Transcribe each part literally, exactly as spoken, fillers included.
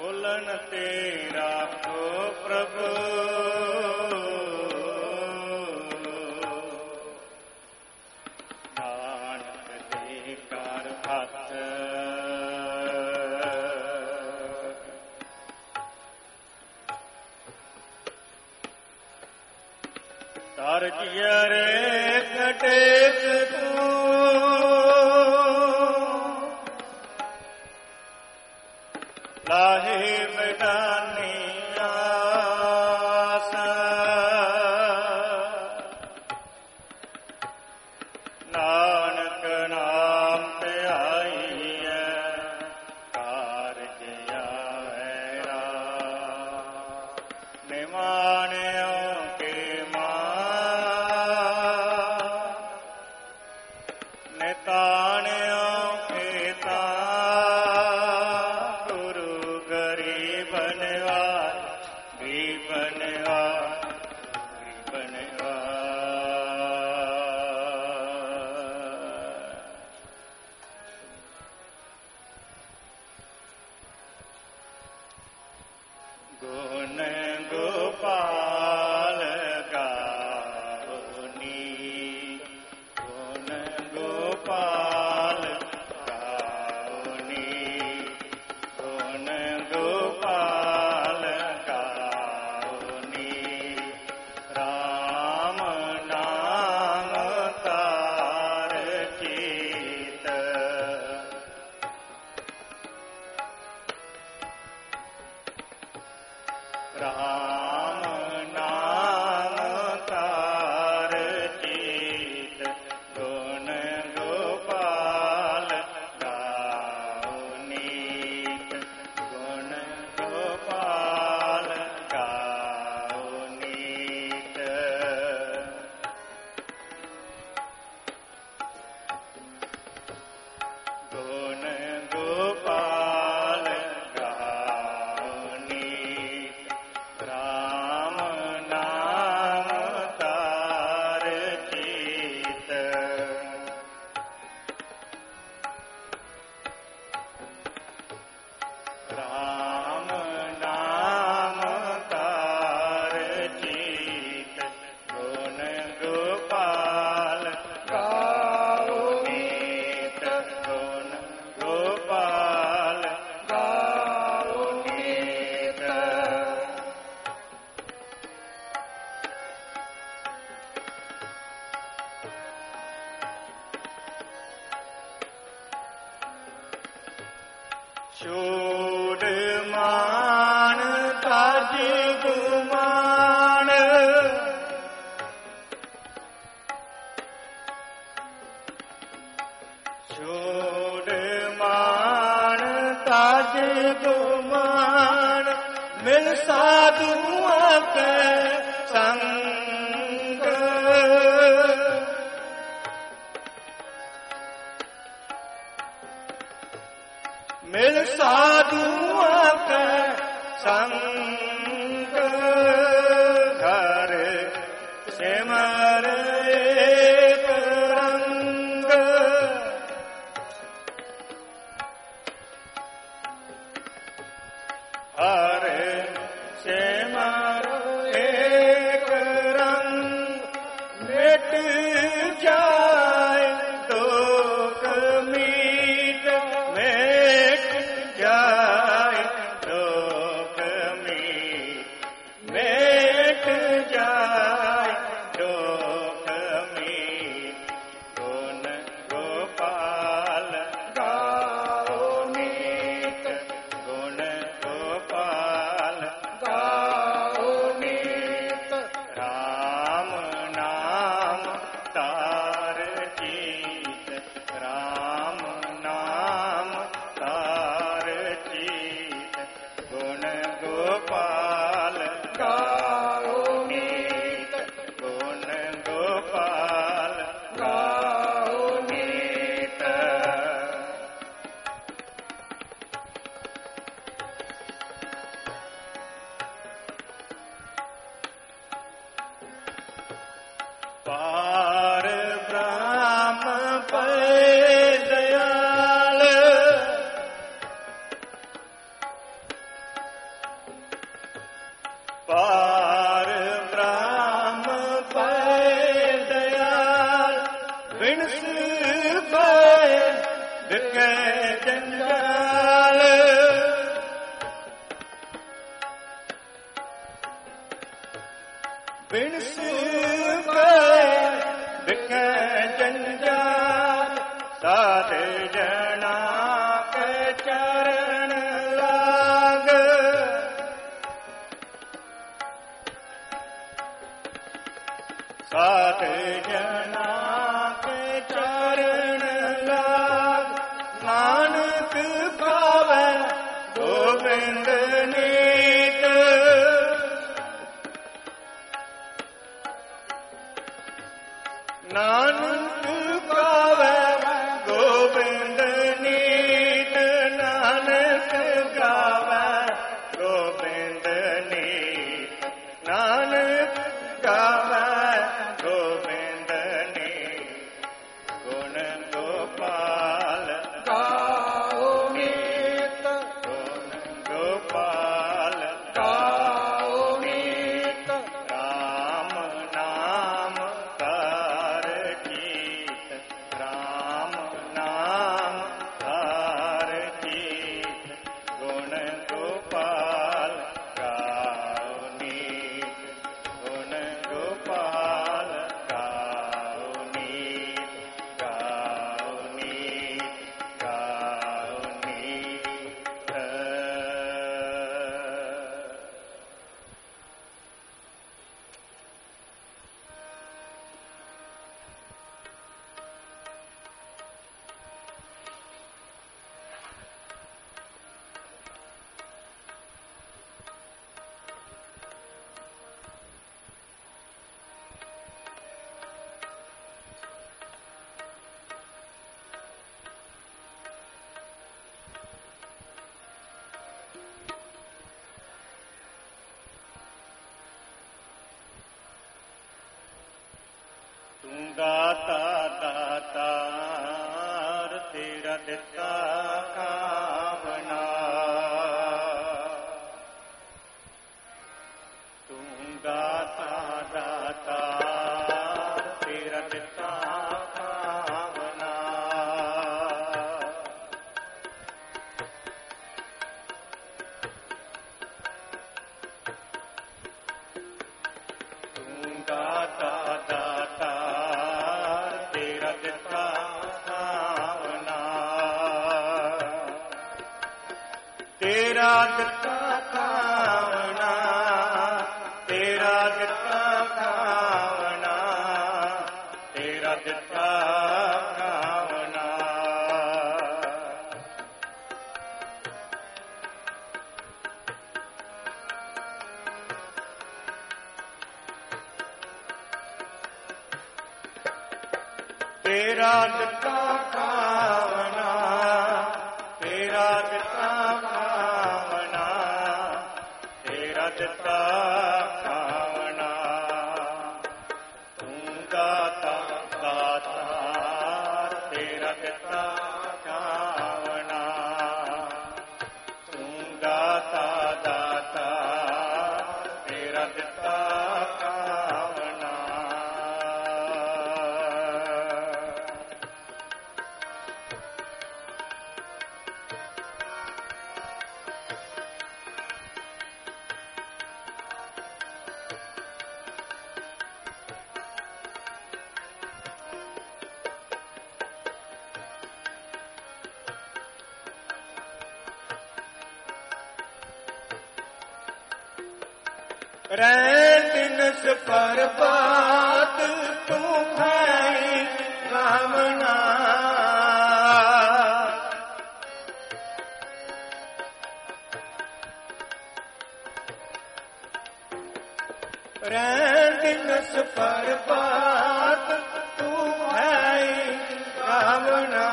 बोलन तेरा को प्रभु नानक दे कर हथ तार जियरे कटेक तू लाहे बेदानी आस नानक नाम ते आई है कारज आया निमाणियों के मां निताणियों के राम नाम तार चीत गुण गोपाल गाओ नीत गुण गोपाल गाओ नीत गुण गोपाल गाओ नीत राम नाम तार चीत राम नाम तार चीत गुण गोपाल गाओ नीत गुण गोपाल गाओ नीत छोड़ मान ताज गुमान छोड़ मान ताज गुमान मिल साधुओं के संग मिल साधुओं के संग घर सिमर एक रंग हर सिमर एक रंग मिट जाए दुख मीत मिट जाए दुख मीत मिट जाए दुख बिकै जंजाल बिन सुखे बिकै जंजाल साध जना के चरण लाग साध जना के चरण लाग नानक पावै गोविंद नीत नानक पावै गोविंद नीत नानक गावै गोविंद नीत नानक गावै गोविंद नीत गुण गोपाल गाओ नीत गुण गोपाल गाओ नीत राम नाम कर कीत राम नाम कर कीत गुण गोपाल गाओ नीत गुण गोपाल गाओ नीत गाओ नीत गाओ नीत तू दाता दातार तेरा दिता कामना तू दाता दातार तेरा दिता कामना तू दाता दाता तेरा दिता कामना तेरा दिता कामना तेरा दिता कामना तेरा दिता कामना तेरा दिता कामना तेरा दिता कामना तेरा दिता कामना तू दाता दातार तेरा दिता कामना तू दाता दातार तेरा दिता कामना रैतिनस पर बात तू है कामना रैतिनस पर बात तू है कामना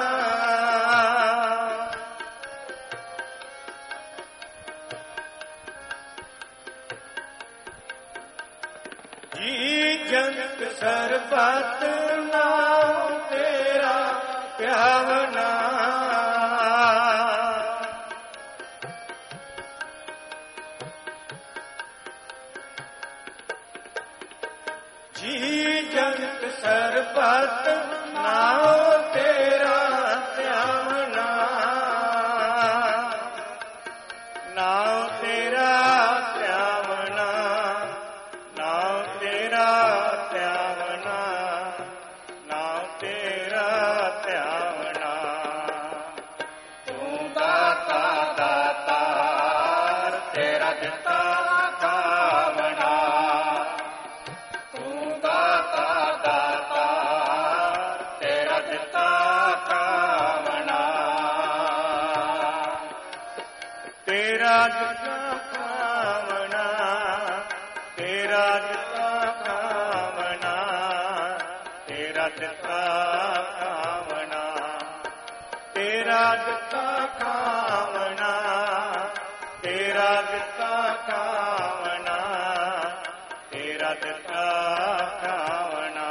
जी जगत सरबत नाम तेरा प्यावना जी जगत सरबत नाम तेरा प्यावना ਦਿੱਤਾ ਖਾਵਣਾ, ਤੂੰ ਦਾਤਾ ਦਾਤਾ ਤੇਰਾ ਦਿੱਤਾ ਖਾਵਣਾ, ਤੇਰਾ ਦਿੱਤਾ ਖਾਵਣਾ, ਤੇਰਾ ਦਿੱਤਾ ਖਾਵਣਾ, ਤੇਰਾ ਦਿੱਤਾ ਖਾਵਣਾ, ਤੇਰਾ ਦਿੱਤਾ ਖਾਵਣਾ, ਤੇਰਾ ਦਿੱਤਾ ਖਾਵਣਾ, ਤੇਰਾ ਦਿੱਤਾ ਖਾਵਣਾ,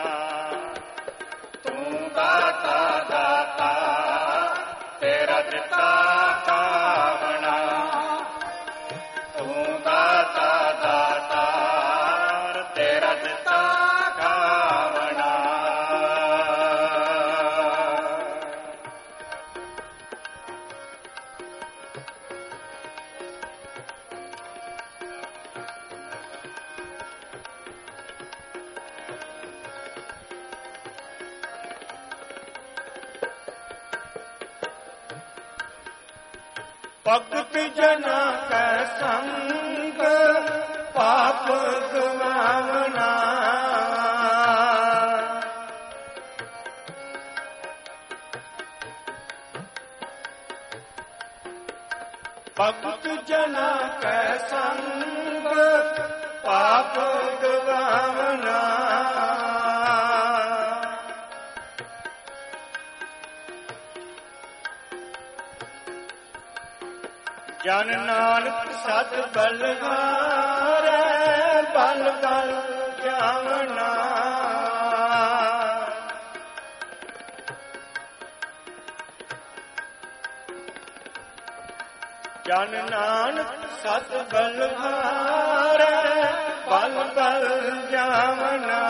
ਤੂੰ ਦਾਤਾ ਦਾਤਾ ਤੇਰਾ ਦਿੱਤਾ ਖਾਵਣਾ, ਤੂੰ ਦਾਤਾ ਦਾਤਾ ਤੇਰਾ ਦਿੱਤਾ ਖਾਵਣਾ। ਭਗਤ ਜਨਾ ਕੈ ਸੰਗ ਪਾਪ ਗਵਾਵਣਾ, ਭਗਤ ਜਨਾ ਕੈ ਸੰਗ ਪਾਪ ਗਵਾਵਣਾ, ਜਨ ਨਾਨਕ ਸਤ ਬਲਹਾਰੈ ਬਲ ਬਲ ਜਾਵਣਾ, ਜਨ ਨਾਨਕ ਸਤ ਬਲਹਾਰੈ ਬਲ ਬਲ ਜਾਵਣਾ,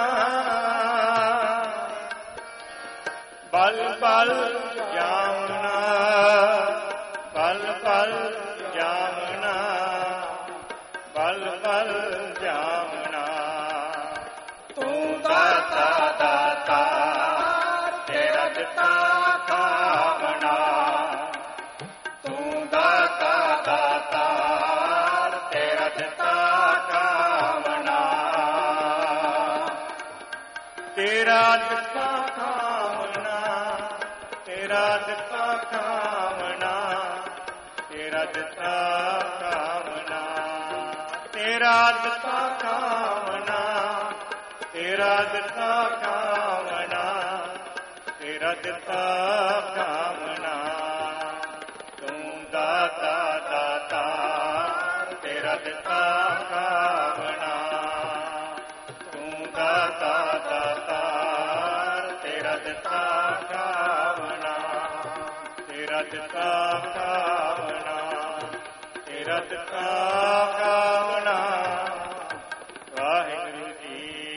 ਬਲ ਬਲ ਜਾਵਣਾ, ਬਲ ਬਲ ਜਾਵਣਾ, ਬਲ ਬਲ ਜਾਵਣਾ, ਤੂੰ ਦਾਤਾ ਦਾਤਾ ਤੇਰਾ ਦਿੱਤਾ ਖਾਵਣਾ, ਤੂੰ ਦਾਤਾ ਦਾਤਾ ਤੇਰਾ ਦਿੱਤਾ ਖਾਵਣਾ, ਤੇਰਾ ਦਿੱਤਾ ਖਾਵਣਾ, ਤੇਰਾ ਦਿੱਤਾ ਖਾਵਣਾ, ਤੇਰਾ ਦਿੱਤਾ ਖਾਵਣਾ, ਤੇਰਾ ਦਿੱਤਾ ਖਾਵਣਾ, ਤੇਰਾ ਦਿੱਤਾ ਖਾਵਣਾ, ਤੇਰਾ ਦਿੱਤਾ ਖਾਵਣਾ, ਤੂੰ ਦਾਤਾ ਦਾਤਾ ਤੇਰਾ ਦਿੱਤਾ ਖਾਵਣਾ, ਤੂੰ ਦਾਤਾ ਦਾਤਾ ਤੇਰਾ ਦਿੱਤਾ ਖਾਵਣਾ, ਤੇਰਾ ਦਿੱਤਾ ਖਾਵਣਾ, ਤੇਰਾ ਦਿੱਤਾ ਖਾਵਣਾ। ਵਾਹਿਗੁਰੂ ਜੀ।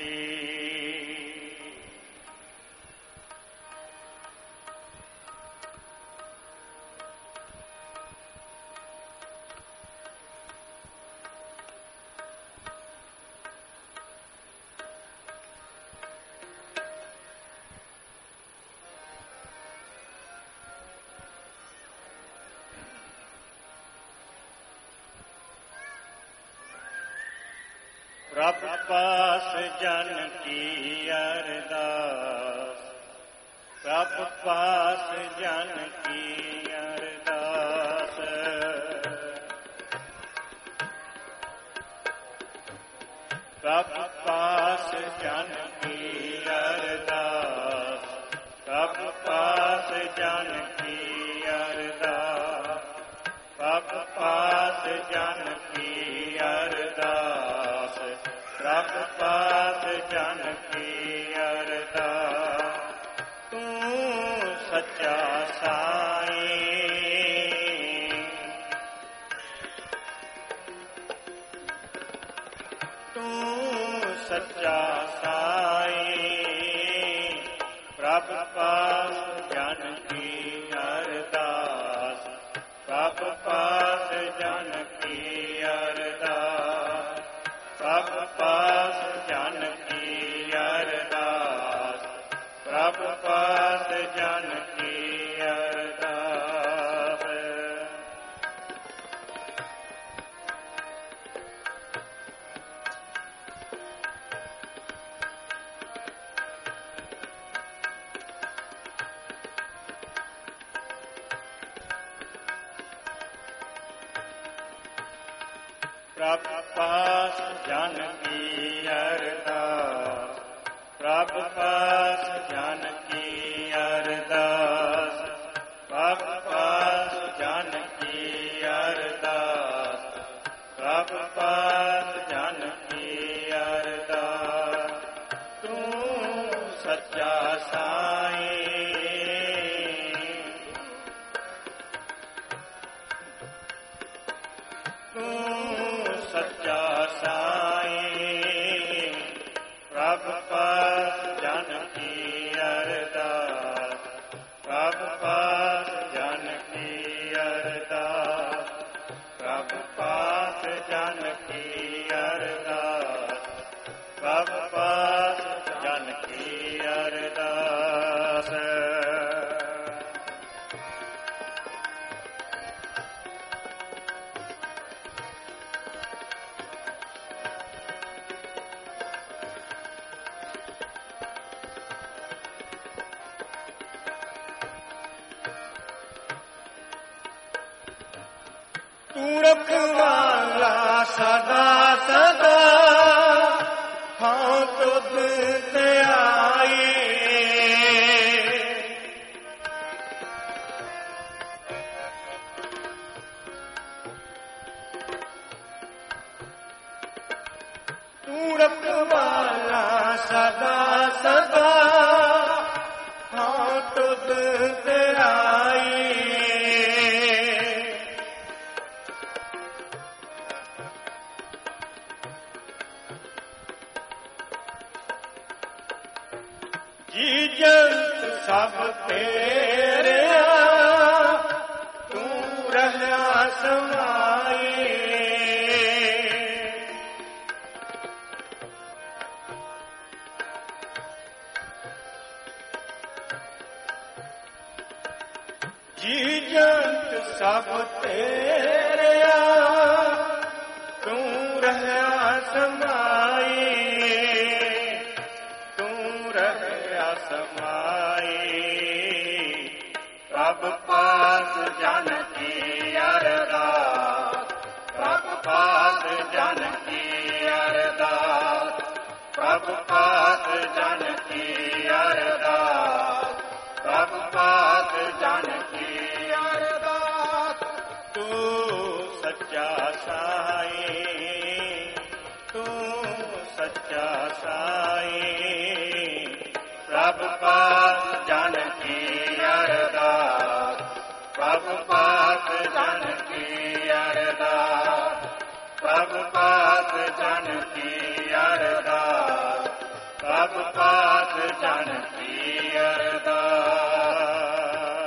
ਪ੍ਰਭ ਪਾਸ ਜਨ ਕੀ ਅਰਦਾਸ, ਪ੍ਰਭ ਪਾਸ ਜਨ ਕੀ ਅਰਦਾਸ, ਪ੍ਰਭ ਪਾਸ ਜਨ ਕੀ ਅਰਦਾਸ, ਪ੍ਰਭ ਪਾਸ ਜਨ ਕੀ ਅਰਦਾਸ, ਪ੍ਰਭ ਪਾਸ ਜਨ ਕੀ ਅਰਦਾਸ, ਪ੍ਰਭ ਪਾਸ ਜਨ ਕੀ ਅਰਦਾਸ, ਤੂੰ ਸੱਚਾ ਸਾਈਂ, ਤੂੰ ਸੱਚਾ ਸਾਈਂ, ਪ੍ਰਭ ਪਾਸ ਜਨ ਕੀ ਅਰਦਾਸ, ਪ੍ਰਭ ਪਾਸ ਜਨ ਕੀ ਅਰਦਾਸ, ਪ੍ਰਭ ਪਾਸ ਜਨ ਕੀ ਅਰਦਾਸ, ਪ੍ਰਭ ਪਾਸ ਜਨ ਕੀ ਅਰਦਾਸ। प्रभ पास जन की अरदास, प्रभ पास जन की अरदास, प्रभ पास जन की अरदास, प्रभ पास जन की अरदास। तू सच्चा साईं, तू सच्चा साईं, प्रभ पास जन की अरदास, प्रभ पास जन की अरदास, प्रभ पास जन की अरदास, प्रभ पास जन की अरदास। तू रखवाला सदा सदा, हाँ तुझ ते आए। तू रखवाला सदा सदा, हाँ तुझ ते आए। जी जंत सब तेरे, तू रहा समाए। जी जंत सब तेरे, तू रहा समाए, तू रहा समाए। प्रभ पास जन की अरदास, प्रभ पास जन की अरदास, प्रभ पास जन की अरदास, प्रभ पास जन की अरदास। तू सच्चा साईं, तू सच्चा साईं, प्रभ पास जन की अरदास, प्रभ पास जन की अरदास, प्रभ पास जन की अरदास, प्रभ पास जन की अरदास।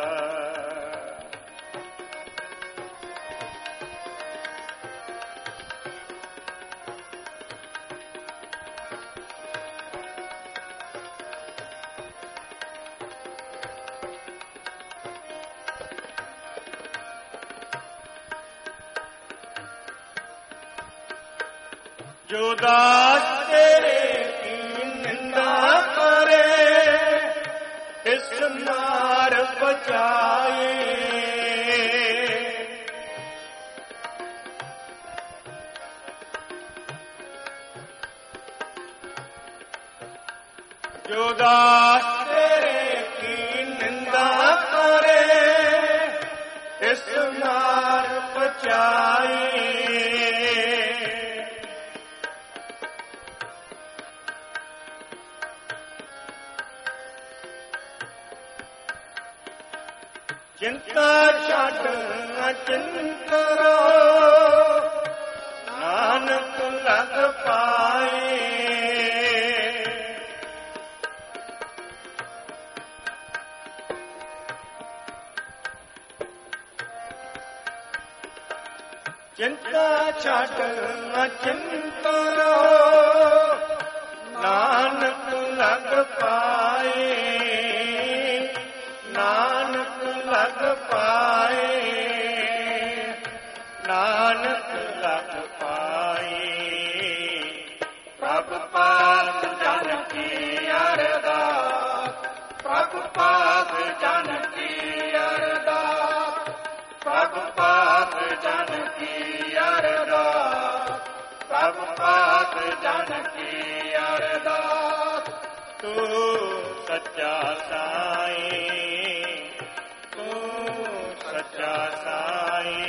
जो दास तेरे की निंदा करे, इस मार बचाए। जो दास तेरे की निंदा करे, इस मार बचाए। चिंता छाड़ अचिंत रहो, नानक लग पाए। चिंता छाड़ अचिंत रहो, नानक लग पाए, नानक लग पाए, नानक लग पाए। प्रभ पास जन की अरदास, प्रभ पास जन की अरदास, प्रभ पास जन की अरदास, प्रभु पास जन की अरदास। तू सच्चा साई, तू सच्चा साई,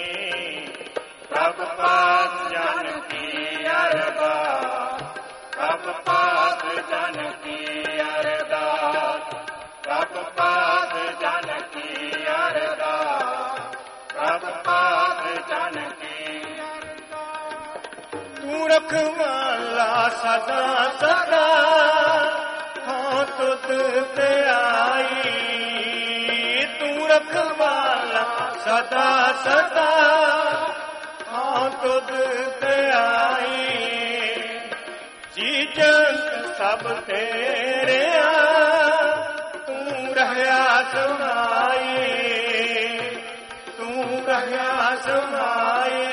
प्रभु पास जन की अरदास। प्रभु पास जन की अरदास। प्रभु पास जन की अरदास। प्रभु पास जन की अरदास। तू रखवाला सदा सदा हाँ तुझ पे आई। तू रखवाला सदा सदा हाँ तुझ पे आई। चीज़ सब तेरे आ तू रहया समाए। तू रहया समाए।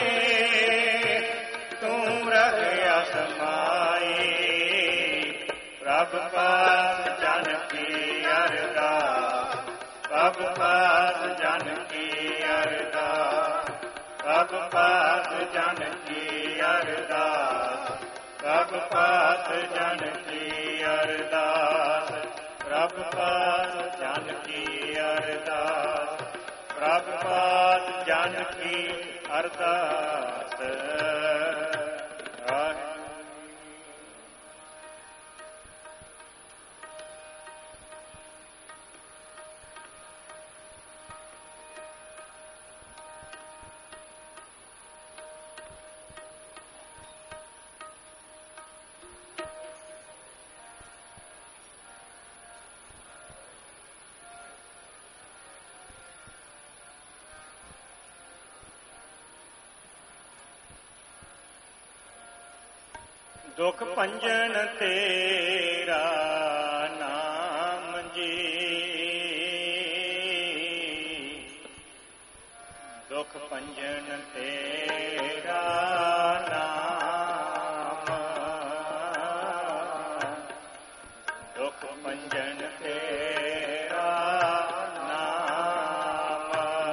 तू रहया समाए। प्रभु पास जन की अरदास। प्रभु पास जन की अरदास। प्रभु पास जन की अरदास। प्रभु पास जन की अरदास। प्रभु पास जन की अरदास। प्रभु पास जन की अरदास। दुख पंजन तेरा नाम जी। दुख पंजन तेरा नाम। दुख पंजन तेरा नाम।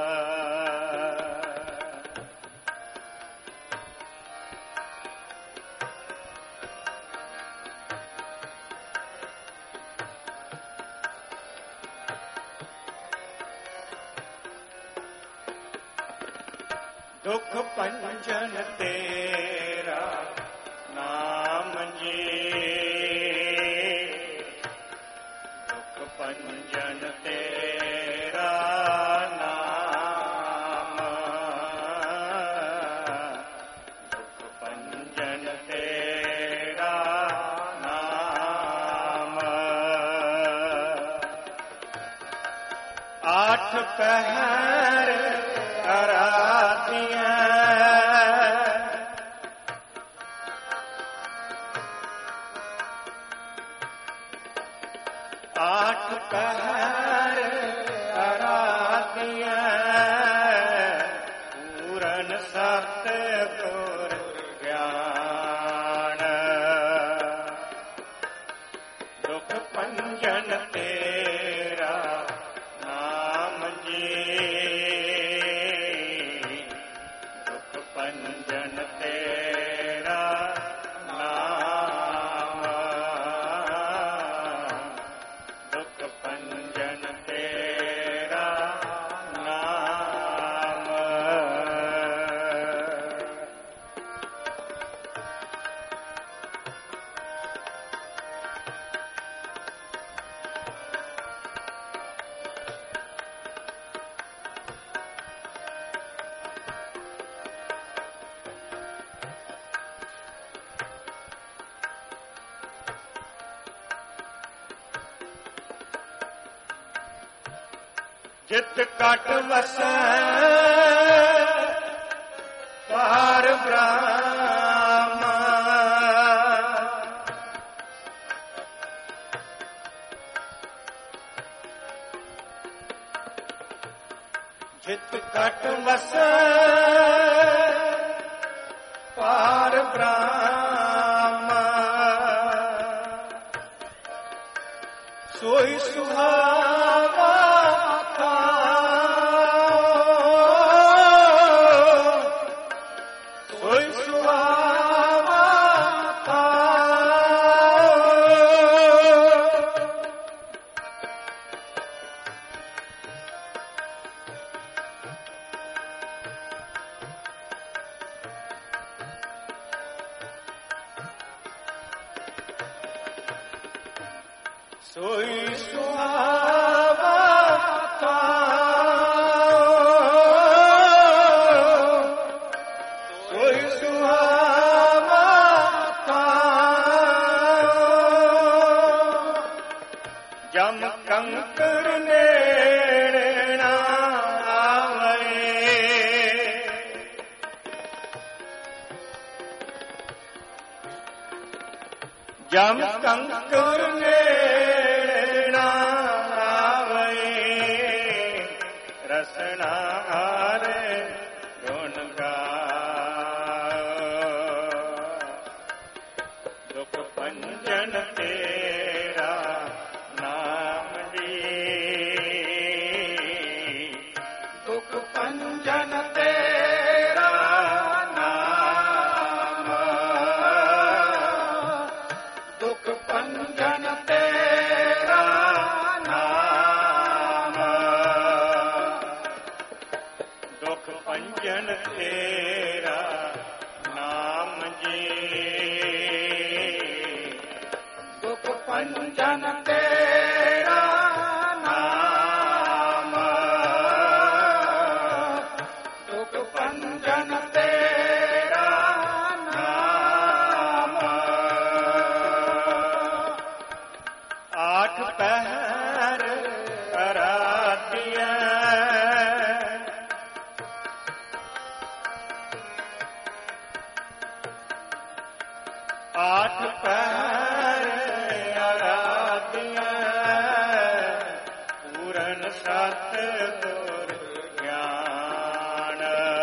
दुख पंजन तेरा नाम जी। दुख पंजन तेरा नाम। दुख पंजन तेरा नाम। आठ पहर आराधियां आठ पहर आराधियां पूरन सत्य गुर ज्ञान। दुख पंजन तेरा नाम जी। पंजन तेरा नाम। दुख पंजन तेरा नाम। जित कट वसै पार ब्रह्म। जित कट वसै पार ब्रह्म। सोई सुहावा सोई सुहावा सोई सुहावा सोई सुहावा जम कंकर नेड़ना आवे जम कंकर नेड़ना आवे रसना हारे गुण गाओ दुख पंजन तेरा नाम जी दुख पंजन तेरा नाम दुख पंजन तेरा नाम दुख पंजन तेरा नाम जी दुख पंजन तेरा नाम दुख पंजन तेरा नाम आठ पहर आराध्य आठ पहर आराध्य पूरन सत गुर ज्ञान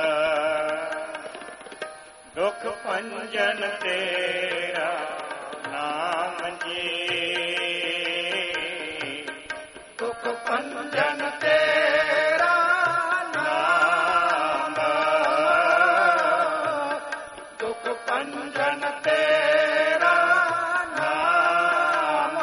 दुख पंजन तेरा नाम जी दुख पंजन तेरा नाम दुख पंजन तेरा नाम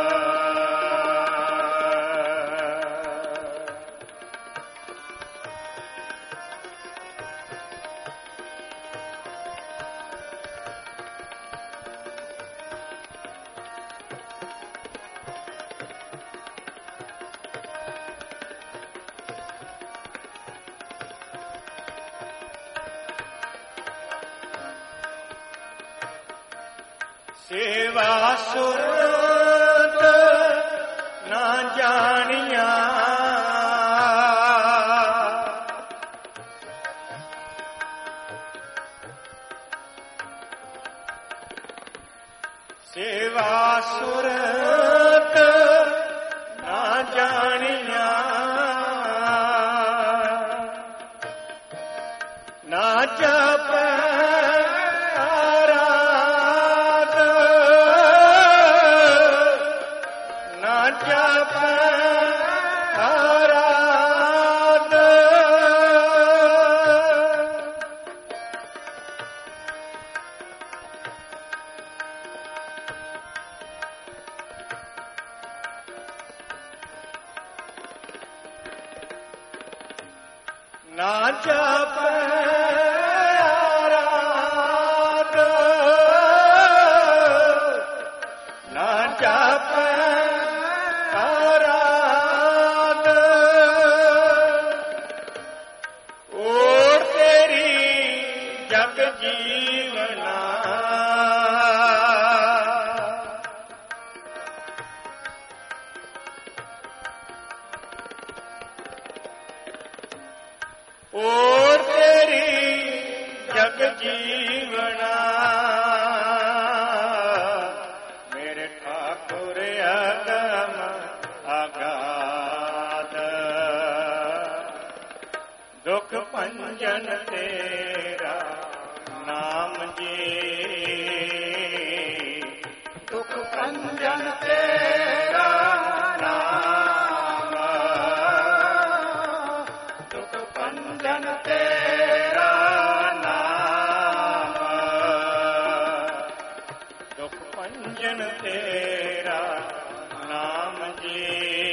सेवा सुरत ना जानिया सेवा सुरत ना जानिया ना जप ना जप आराध ना जप आराध और तेरी जग जीवना और तेरी जग जीवना मेरे ठाकुर अगम अगाध दुख पंजन तेरा नाम जी दुख पंजन तेरा नाम दुख पंजन तेरा नाम दुख पंजन तेरा नाम जी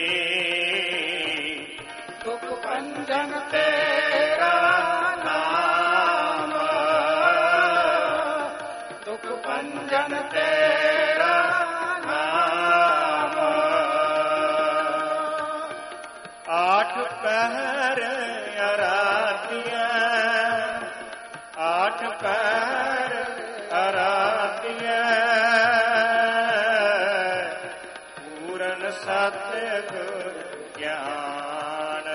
दुख पंजन तेरा नाम दुख पंजन तेरा नाम पहर आरातियां, आठ पहर आरातियां, पूरन सतगुर ज्ञान।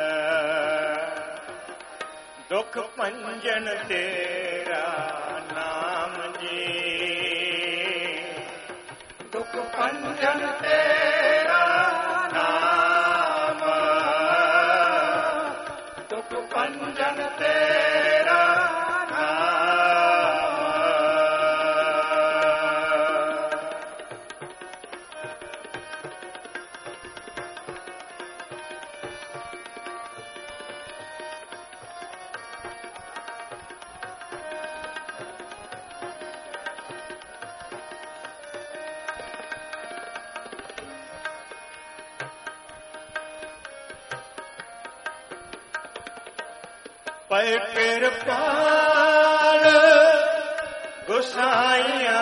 दुख पंजन तेरा नाम जी, दुख पंजन तेरा नाम, दुख पंजन तेरा नाम। पै किरपाल गुसाइया,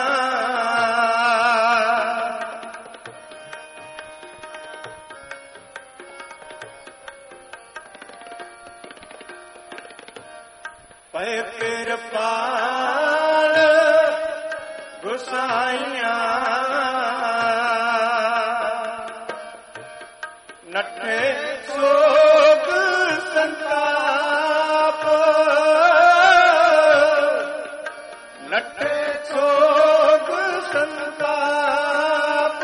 पै किरपाल गुसाइया, नठे सोग संताप, नठे सोग संताप,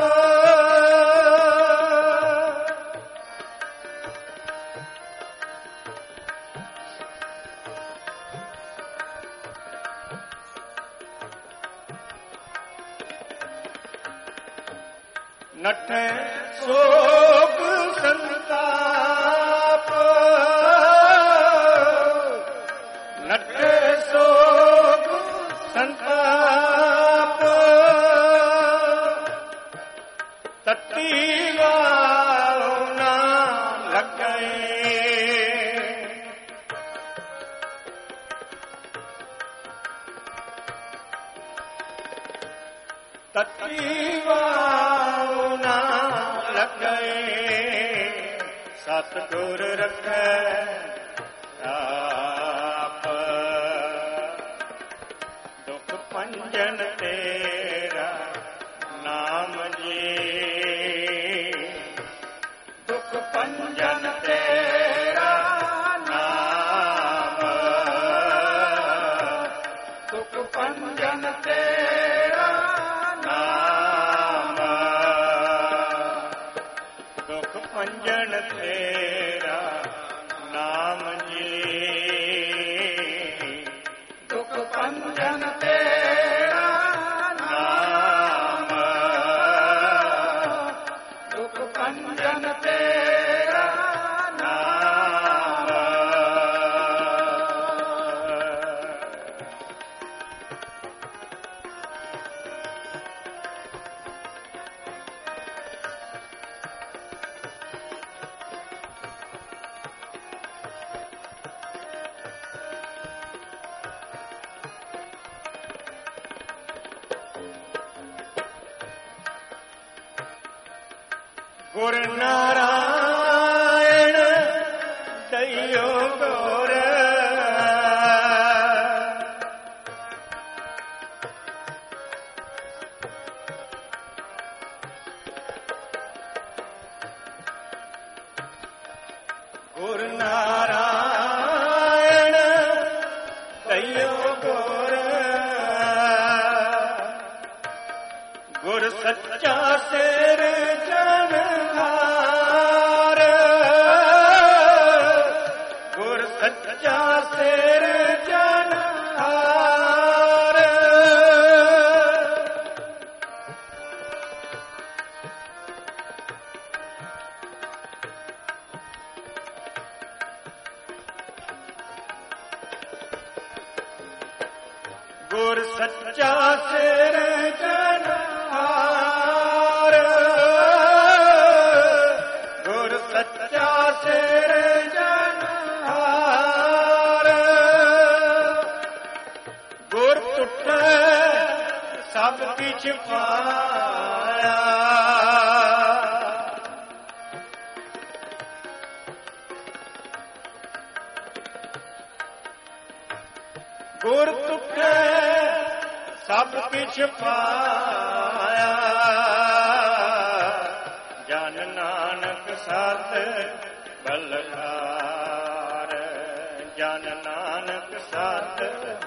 नठे सोग संताप, नठे सोग संताप, तत्ती वाओ ना लगे, तत्ती वाओ ना लगे, सतगुर रखे आप। दुख पंजन तेरा नाम जी, दुख पंजन तेरा नाम, दुख पंजन तेरा नाम, दुख पंजन तेरा नाम जी, दुख पंजन तेरा नाम, दुख पंजन तेरा नाम। गुर नारायण दयो गौर, गुर नारायण दयो गौर, गुर सच्चा सिर जनहार, गुर सच्चा सिर जनहार, गुर सच्चा सिर जनहार, गुर सच्चा सिर जनहार, गुर टुटे सब किछ पाया, ਗੁਰ ਤੁਠੈ ਸਭ ਕਿਛ ਪਾਇਆ, ਜਨ ਨਾਨਕ ਸਤ ਬਲਕਾਰ, ਜਨ ਨਾਨਕ ਸਤ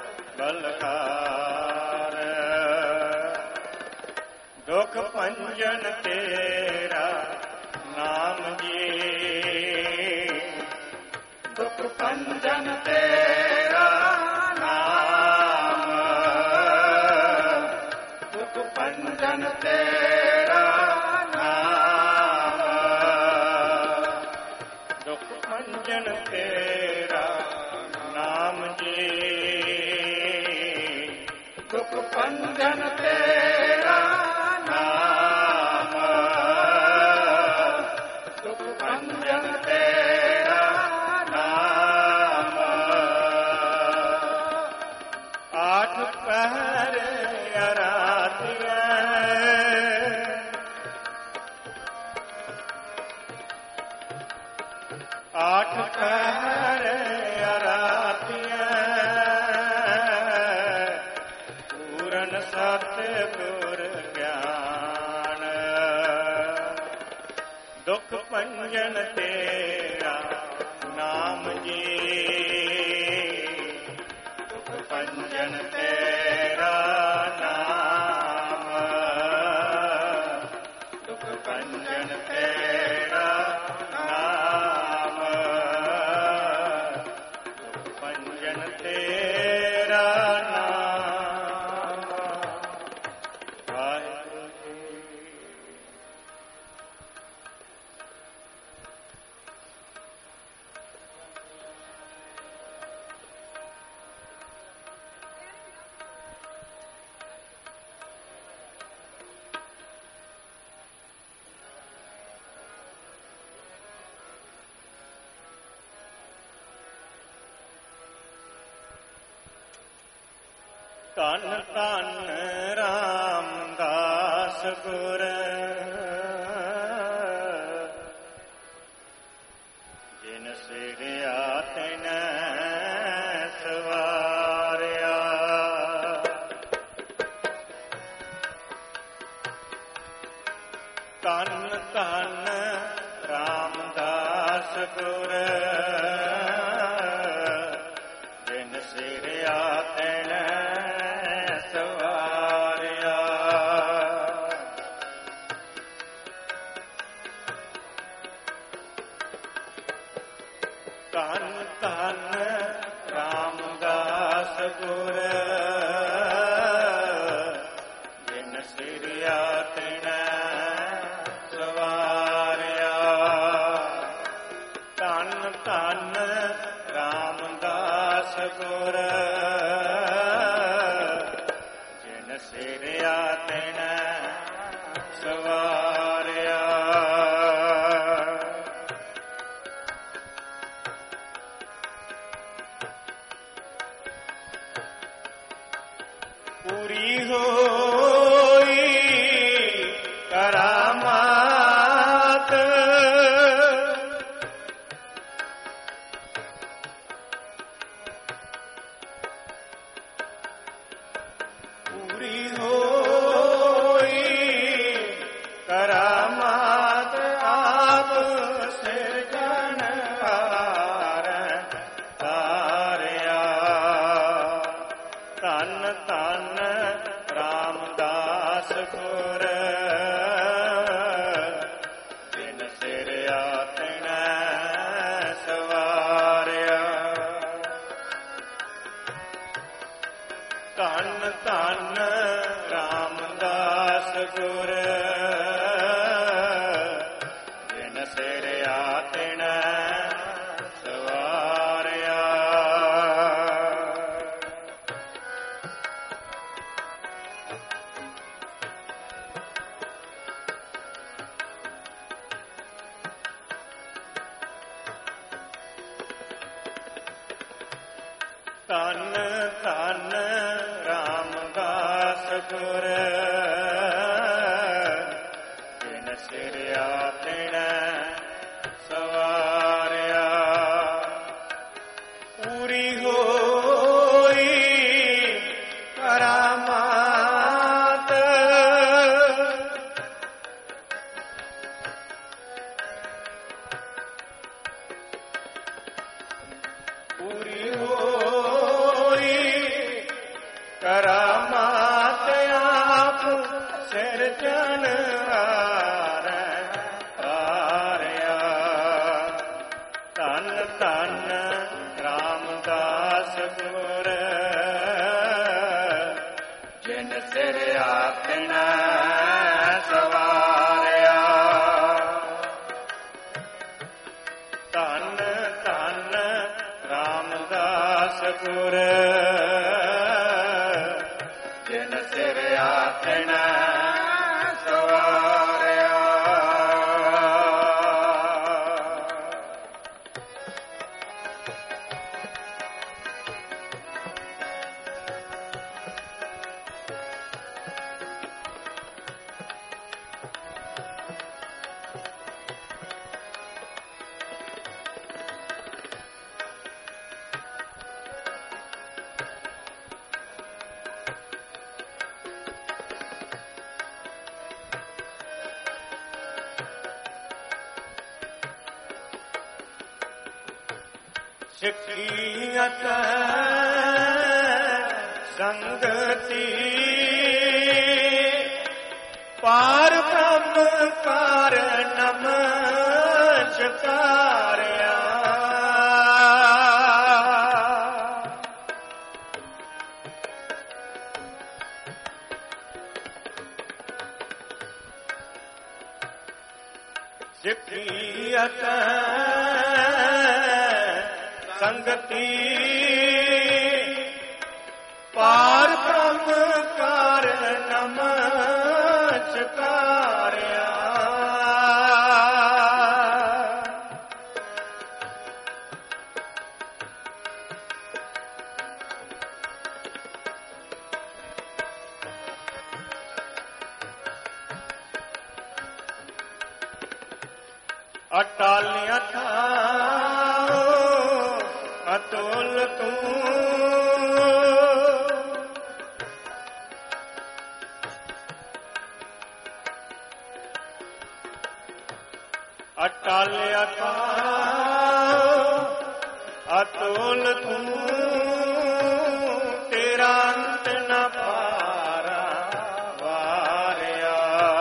ਬਲਕਾਰ। ਦੁਖ ਭੰਜਨ ਤੇਰਾ ਨਾਮ ਜੀ, ਦੁਖ ਭੰਜਨ ਤੇਰਾ ਨਾਮ, ਦੁਖ ਭੰਜਨ ਤੇਰਾ ਨਾਮ, ਦੁਖ ਭੰਜਨ ਤੇਰਾ ਨਾਮ ਜੀ, ਦੁਖ ਭੰਜਨ ਤੇਰਾ ਨਾਮ, ਦੁਖ ਭੰਜਨ ਤੇਰਾ ਨਾਮ। ਆਠ ਪਹਿਰ ਅਰਾਧਿਐ, ਆਠ ਪਹਿਰ ਅਰਾਧਿਐ, ਪੂਰਨ ਸਤਿਗੁਰ ਗਿਆਨ, ਦੁਖ ਭੰਜਨ ਤੇਰਾ ਨਾਮ ਜੀ, ਦੁਖ ਭੰਜਨ ਤੇਰਾ ਨਾਮ, ਦੁਖ ਭੰਜਨ ਤੇਰਾ ਨਾਮ, ਦੁਖ ਭੰਜਨ ਤੇਰਾ ਨਾਮ। ਵਾਹਿਗੁਰੂ ਜੀ। ਧੰਨ ਧੰਨ ਰਾਮਦਾਸ ਗੁਰ, ਜਿਨ ਸਿਰਿਆ ਤਿਨੈ ਸਵਾਰਿਆ। ਧੰਨ ਧੰਨ ਰਾਮਦਾਸ ਗੁਰ, ਜਿਨ ਸਿਰਿਆ ਤਿਨੈ ਸਵਾਰਿਆ। ਧੰਨ ਧੰਨ ਰਾਮਦਾਸ ਗੁਰ, ਜਿਨ ਸਿਰਿਆ ਤਿਨੈ ਸਵਾਰਿਆ। ਧੰਨ ਧੰਨ ਰਾਮਦਾਸ ਗੁਰ, ਜਿਨ ਸਿਰਿਆ ਤਿਨੈ ਸਵਾਰਿਆ। ਪੂਰੀ ਹੋਈ ਕਰਾਮਾਤ, ਪੂਰੀ ਹੋਈ ਕਰਾਮਾਤ, ਆਪ ਸਿਰਜਣਹਾਰ ਤਾਰਿਆ। ਧੰਨ ਧੰਨ ਰਾਮਦਾਸ ਗੁਰ, ਜਿਨ ਸਿਰਿਆ ਤਿਨੈ ਸਵਾਰਿਆ। ਧੰਨ ਧੰਨ ਰਾਮਦਾਸ ਗੁਰ, ਜਿਨ ਸਿਰਿਆ ਤਿਨੈ ਸਵਾਰਿਆ। ਧੰਨ ਧੰਨ ਰਾਮਦਾਸ ਗੁਰ, ਜਿਨ ਸਿਰਿਆ ਤਿਨੈ ਸਵਾਰਿਆ। ਪੂਰੀ ਹੋਈ ਪੂਰੀ ਹੋਈ ਕਰਾਮਾਤ ਆਪ ਸਿਰਜਣ ਹਾਰੈ ਹਾਰਿਆ। ਧੰਨ ਧੰਨ ਰਾਮਦਾਸ ਗੁਰ ਜਿਨ ਸਿਰ ਆਪਣਾ ਸਵਾਰਿਆ। ਧੰਨ ਧੰਨ ਰਾਮਦਾਸ ਗੁਰ ਜਿਨ ਸਿਰ ਆਪਣਾ ਸਵਾਰਿਆ। ਸਿੱਖੀਅਤ ਸੰਗਤੀ ਪਾਰ ਬ੍ਰਹਮ ਕਾਰਨਮ ਚਕਾਰਿਆ। ਸਿੱਖੀਅਤ ਸੰਗਤੀ ਪਾਰ ਬ੍ਰਹਮ ਕਾਰਨਮ ਚਕਾਰਿਆ। ਅਟਾਲਿਆ ਥਾਉ ਅਤੁਲ ਤੂੰ ਅਟਾਲਿਆ ਥਾਉ ਅਤੁਲ ਤੂੰ ਤੇਰਾ ਅੰਤ ਨ ਪਾਰਾ ਵਾਰਿਆ।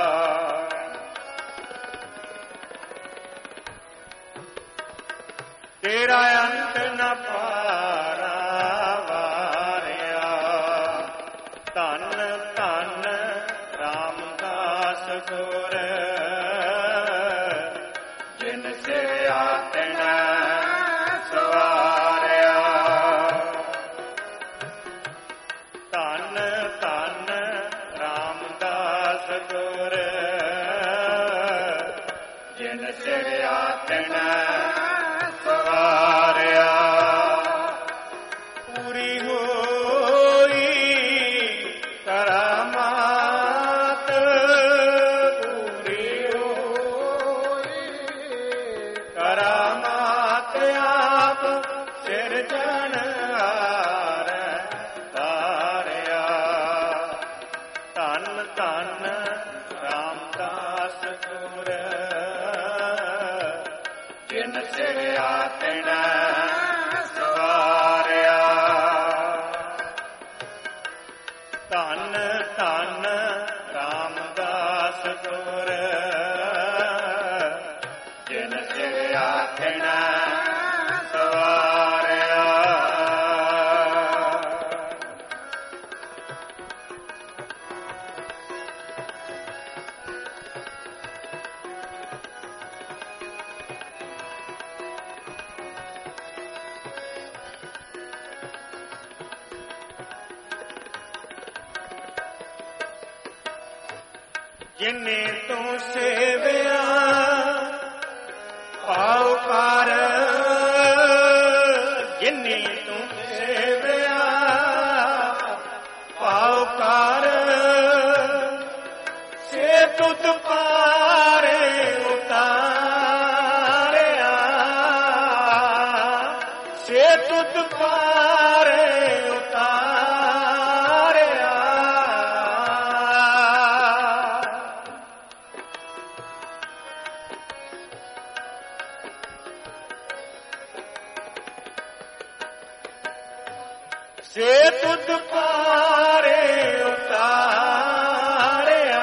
ਤੇਰਾ ਅੰਤ ਨ ਪਾਰਾ ਵਾਰਿਆ। ਧੰਨ ਧੰਨ ਰਾਮਦਾਸ ਗੁਰ ਜਿਨ ਸਿਰ ਆਪਣਾ ਸਵਾਰਿਆ। ਧੰਨ ਧੰਨ ਰਾਮਦਾਸ ਗੁਰ ਜਿਨ ਸਿਰ ਆਪਣਾ ਸਵਾਰਿਆ। ਪੂਰੀ ਹੋਈ ਕਰਾਮਾਤ ਪੂਰੀ ਹੋਈ ਕਰਾਮਾਤ ਆਪ ਸਿਰਜਣ ਹਾਰੈ ਹਾਰਿਆ। ਧੰਨ ਧੰਨ ਰਾਮਦਾਸ ਗੁਰ ਜਿਨ ਸਿਰ ਆਪਣਾ ਸਵਾਰਿਆ। ਧੰਨ ਧੰਨ ਰਾਮਦਾਸ ਗੁਰ ਜਿਨ ਸਿਰ ਆਪਣਾ ਸਵਾਰਿਆ। ਜਿਨੇ ਤੂੰ ਸੇਵਿਆ ਪਾਉ ਕਰ। ਜਿਨੇ ਤੂੰ ਸੇਵਿਆ ਪਾਉ ਕਰ। ਸੇ ਤੁਧ ਪਾਰੇ ਉਤਾਰਿਆ। ਸੇ ਤੁਧ ਪਾਰੇ ਉਤਾਰਿਆ। ਸੇ ਤੁਧ ਪਾਰੇ ਉਤਾਰਿਆ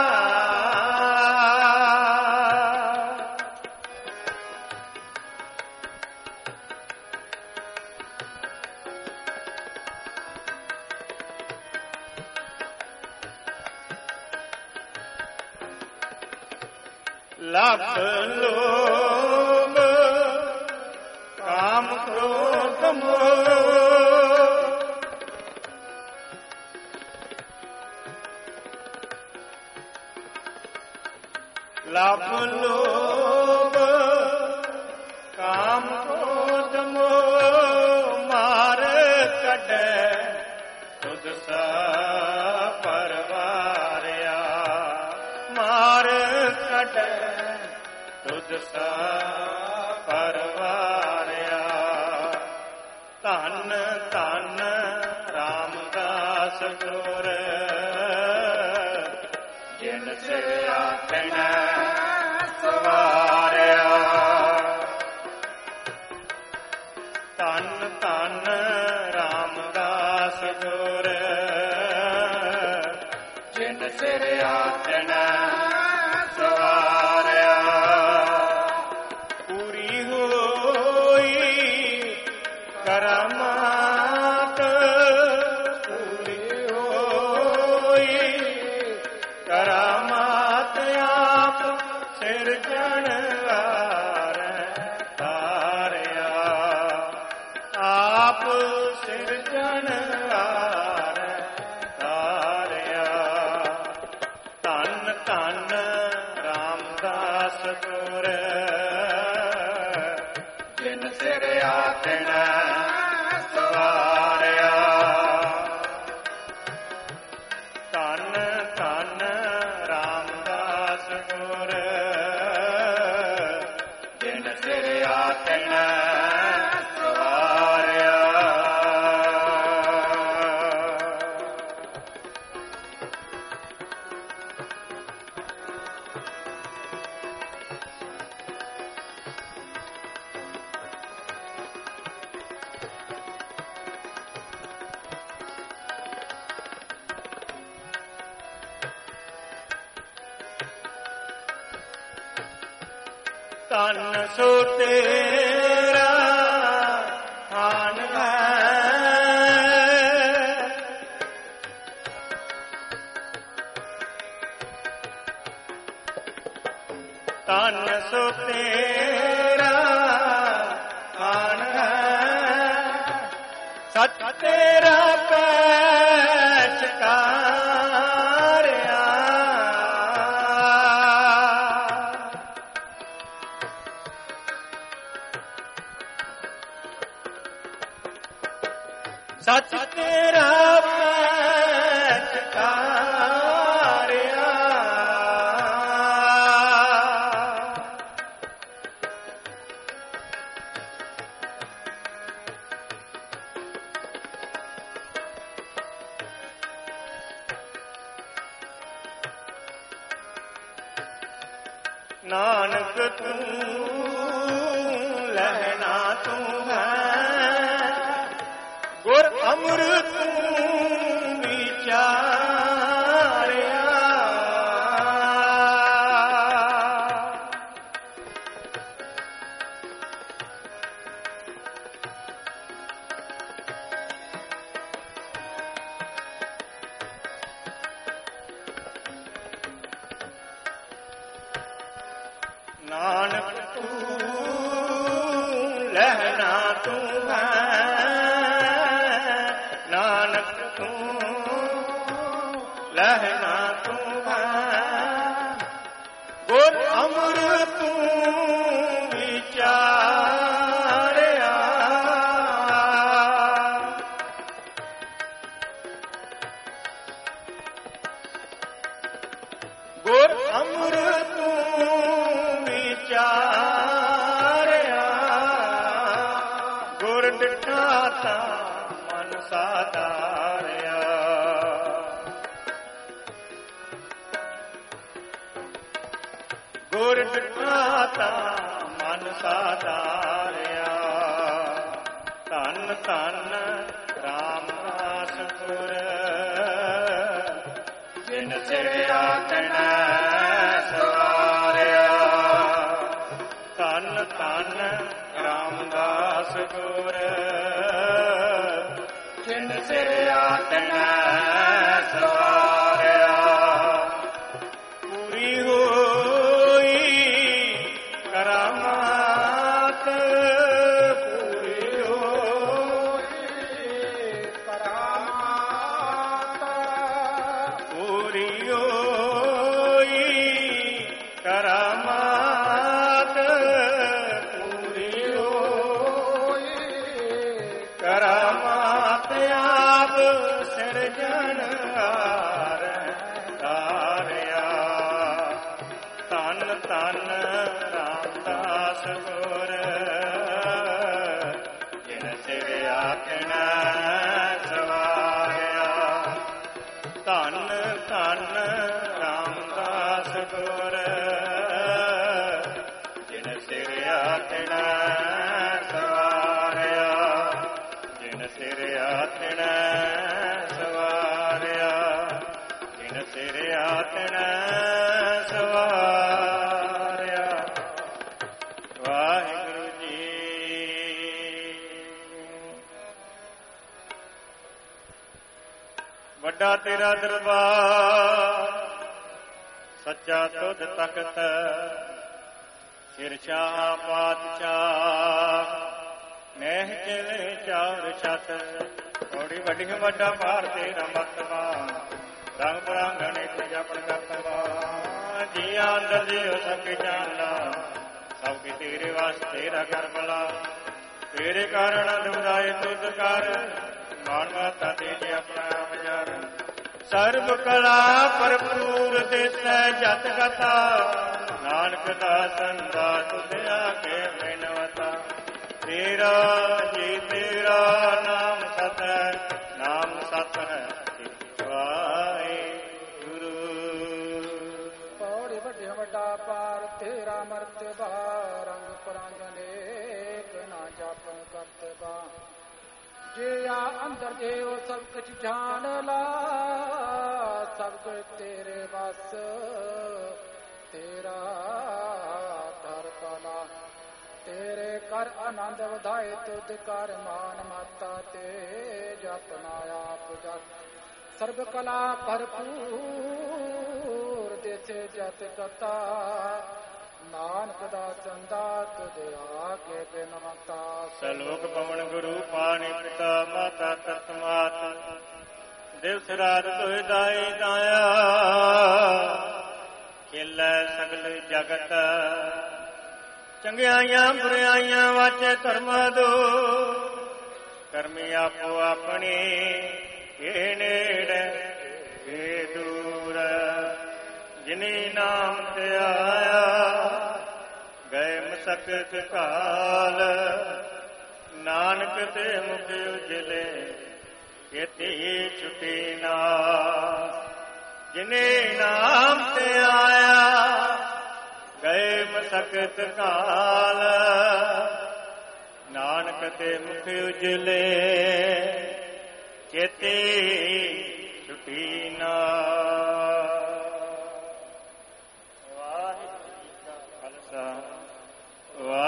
ਲੱਭ ਲੋਭ ਕਾਮ ਕ੍ਰੋਧ ਮੋਹ ਲੱਭ ਲੋਭ ਕਾਮ ਕ੍ਰੋਧ ਮੋਹ ਮਾਰ ਕੱਢੈ ਤੁਧ ਸਾ ਪਰਵਾਰਿਆ ਮਾਰ ਕੱਢੈ ਤੁਧ ਸਾ ਪਰਵਾਰਿਆ ਧੰਨ ਧੰਨ ਰਾਮਦਾਸ ਗੁਰ ਜਿਨ ਸਿਰ ਆਖਣਾ ਸਵਾਰਿਆ ਧੰਨ ਧੰਨ ਰਾਮਦਾਸ ਗੁਰ ਜਿਨ ਸਿਰ ਆਖਣਾ ਸਵਾਰਿਆ ਪੂਰੀ ਹੋਈ ਕਰਾਮਾਤ ਪੂਰੀ ਹੋਈ ਕਰਾਮਾਤ ਆਪ ਸਿਰਜਣਹਾਰ ਤਾਰਿਆ ਆਪ ਸਿਰਜਣਹਾਰ ਤਾਰਿਆ ਧੰਨ ਧੰਨ ਰਾਮਦਾਸ ਗੁਰ ਜਿਨ ਸਿਰ ਆਖਣਾ ਸਵਾਰਿਆ ਧੰਨ ਧੰਨ ਰਾਮਦਾਸ ਗੁਰ ਜਿਨ ਸਿਰ ਆਖਣਾ ਸਵਾਰਿਆ ਧੰਨ ਸੋ ਤੇਰਾ ਹਾਨ ਹੈ ਧੰਨ ਸੋ ਤੇਰਾ ਹਾਨ ਹੈ ਸੱਚ ਤੇਰਾ ਪੈਚਕਾਰਿਆ ਸੱਚ ਤੇਰਾ ਪੈਚਕਾਰਿਆ ਨਾਨਕ ਤੂੰ ਲਹਿਣਾ ਤੂੰ ਹੈ ਗੁਰ ਅੰਮ੍ਰਿਤ ਵਿਚਾਰਿਆ ਨਾਨਕ ਤੂੰ ਲਹਿਣਾ ਤੂੰ ਹੈ ਨਾਨਕ ਤੂੰ ਲਹਿਣਾ ਤੂੰ ਹੈ ਗੁਰ ਅੰਮ੍ਰਿਤ ਤੂੰ ਵਿਚਾਰਿਆ ਗੁਰ ਅੰਮ੍ਰਿਤ ਤੂੰ ਵਿਚਾਰਿਆ ਗੁਰ ਡਿਠਾ ਤਾਂ ਮਨ ਸਾਧਾਰਿਆ ਗੁਰ ਡਿਠਾ ਤਾਂ ਮਨ ਸਾਧਾਰਿਆ ਧੰਨ ਧੰਨ ਧੰਨ ਰਾਮਦਾਸ ਗੁਰ ਜਿਨ ਸਿਰ ਆਤਨਾ ਸਵਾਰਿਆ। ਧੰਨ ਧੰਨ ਰਾਮਦਾਸ ਗੁਰ ਜਿਨ ਸਿਰ ਆਤਨਾ ਸਵਾਰਿਆ। ਪੂਰੀ ਹੋਈ ਕਰਾਮਾਤ ਪੂਰੀ ਹੋਈ ਕਰਾਮਾਤ ਪੂਰੀ ਹੋਈ ਕਰਾਮਾਤ ਪੂਰੀ ਹੋਈ ਕਰਾਮਾਤ ਆਪ ਸਿਰਜਣਹਾਰ ਤਾਰਿਆ। ਧੰਨ ਧੰਨ ਰਾਮਦਾਸ ਗੁਰ ਜਿਨ ਸਿਰ ਆਤਨਾ ਸਵਾਰਿਆ। ਧੰਨ ਧੰਨ ਰਾਮਦਾਸ ਗੁਰ ਜਿਨ ਸਿਰ ਆਤਨਾ ਸਵਾਰਿਆ। ਜਿਨ ਸਿਰ ਆਤਨਾ ਸਵਾਰਿਆ। ਜਿਨ ਸਿਰ ਆਤਨਾ ਸਵਾਰਿਆ। ਵਾਹਿਗੁਰੂ ਜੀ। ਵੱਡਾ ਤੇਰਾ ਦਰਬਾਰ ਸੱਚਾ ਤੁਧ ਤਖਤ ਸਿਰ ਸ਼ਾਹ ਪਾਤਸ਼ਾਹ ਮਹਿ ਜਿਵੇਂ ਚਾਰ ਛੱਤ। ਥੋੜੀ ਵੱਡੀ ਵੱਡਾ ਭਾਰ ਤੇਰਾ ਮਰਤਬਾ ਰੰਗ ਬਰਾਂਗਣੇ ਤੇ ਜਪਣ ਕਰਤਵਾ। ਜੀਆਂ ਅੰਦਰ ਜਿਉ ਸਭ ਕੇ ਜਾਣਦਾ ਸਭ ਕੇ ਤੇਰੇ ਵਾਸਤੇ ਰਾ ਕਰ ਭਲਾ। ਤੇਰੇ ਕਾਰਨ ਦੁਰਾਏ ਤੁਧ ਕਰ ਮਾਨ ਮਾਤਾ ਤੇ ਜੇ ਆਪਣਾ ਵਿਚਾਰ। ਸਰਬ ਕਲਾ ਭਰਪੂਰ ਦੇਸੈ ਜਤ ਕਥਾ ਨਾਨਕ ਦਾਸਨ ਦਾ ਤੁਧ ਆਗੇ ਬਿਨਵਤਾ। ਤੇਰਾ ਜੀ ਤੇਰਾ ਨਾਮ ਸਤ ਹੈ ਨਾਮ ਸਤ ਹੈ ਵਾਹਿਗੁਰੂ। ਪੌੜੀ ਵੱਡੇ ਵੱਡਾ ਪਾਰ ਤੇਰਾ ਮਰਤਬਾ ਰੰਗ ਪਰੰਗ ਅਨੇਕ ਨਾ ਜਾਪਨ ਕਰਤਬਾ। ਜੇ ਆ ਅੰਦਰ ਜੇ ਉਹ ਸਭ ਕੁਛ ਜਾਣ ਲਾ ਸਭ ਕੁਛ ਤੇਰੇ ਵਸ ਤੇਰਾ ਧਰ ਪਲਾ। ਤੇਰੇ ਕਰ ਆਨੰਦ ਵਧਾਏ ਤੁਧ ਕਰ ਮਾਨ ਮਾਤਾ ਤੇ ਜਪਨਾ ਆਪ ਜਪ। ਸਰਬ ਕਲਾ ਭਰਪੂਰ ਦੇਸੇ ਜਤ ਕਤਾ ਨਾਨਕ ਦਾ ਚੰਦਾ ਤੁਧ ਆਗੇ ਬਿਨਵਤਾ। ਸਲੋਕ ਪਵਨ ਗੁਰੂ ਪਾਣੀ ਪਿਤਾ ਮਾਤਾ ਤਤ ਮਾਤ ਦਿਵਸ ਰਾਤ ਤੋਇ ਦਾਈ ਦਾਇਆ। ਖੇਲੈ ਸਗਲ ਜਗਤ ਚੰਗਿਆਈਆਂ ਬੁਰਾਈਆਂ ਵਾਚੇ ਧਰਮਾ ਦੋ। ਕਰਮੀ ਆਪੋ ਆਪਣੀ ਇਹ ਨੇੜੇ ਇਹ ਦੂਰ। ਜਿਨੀ ਨਾਮ ਤੇ ਆਇਆ ਗਏ ਮਸਕਤ ਕਾਲ। ਨਾਨਕ ਤੇ ਮੁਖ ਉਜਲੇ ਕੀਤੀ ਛੁਟੀ ਨਾ। ਜਿਨੇ ਨਾਮ ਤੇ ਆਇਆ ਗਏ ਮਸਕਤ ਕਾਲ। ਨਾਨਕ ਤੇ ਮੁਖ ਉਜਲੇ ਚੇਤੇ ਛੁਟੀ ਨਾ। ਵਾਹਿਗੁਰੂ ਜੀ ਕਾ ਖਾਲਸਾ ਵਾਹਿਗੁਰੂ